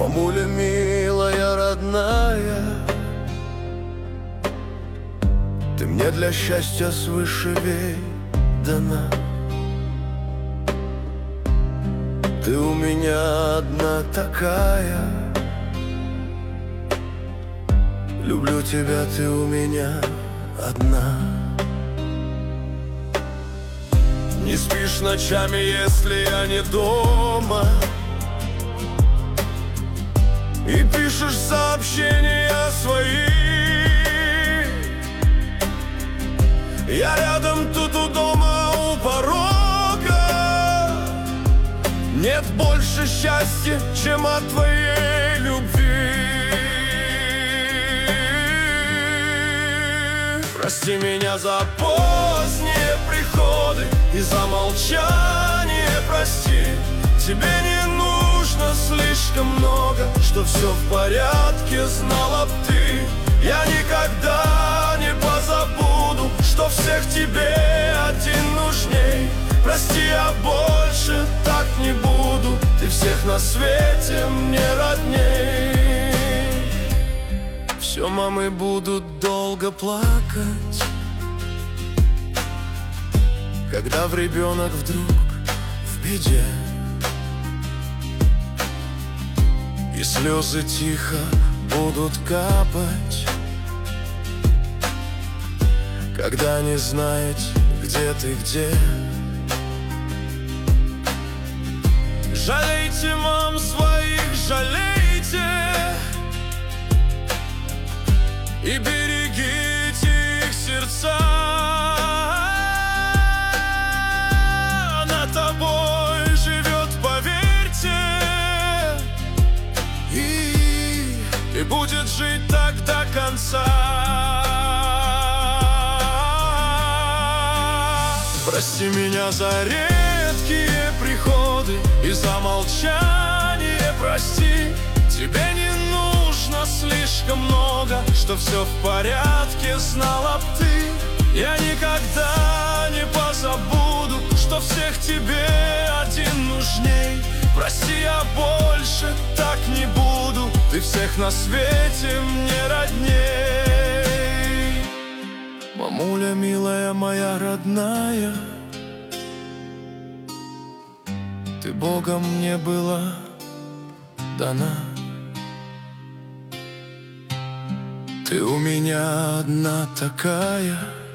Мамуля милая, родная, ты мне для счастья свыше дана. Ты у меня одна такая. Люблю тебя, ты у меня одна. Не спишь ночами, если я не дома, и пишешь сообщения свои. Я рядом, тут у дома, у порога. Нет больше счастья, чем от твоей любви. Прости меня за поздние приходы и за молчание, прости. Тебе не нужно слишком много, что все в порядке, знала б ты. Я никогда не позабуду, что всех тебе один нужней. Прости, я больше так не буду, ты всех на свете мне родней. Все мамы будут долго плакать, когда в ребенок вдруг в беде, и слезы тихо будут капать, когда не знаете, где ты, где. Жалейте мам своих, жалейте, и берегите их сердца. Она тобой живет, поверьте, и будет жить так до конца. Прости меня за редкие приходы и за молчание, прости. Тебе не нужно слишком много, что все в порядке, знала б ты. Я никогда не позабуду, что всех тебе один нужней. Прости, я больше так не буду, ты всех на свете мне родней. Мамуля милая моя родная, ты Богом мне была дана. Ты у меня одна такая.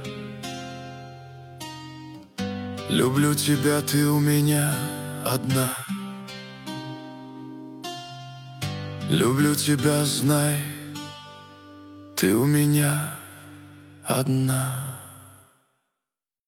Люблю тебя, ты у меня одна. Люблю тебя, знай, ты у меня одна.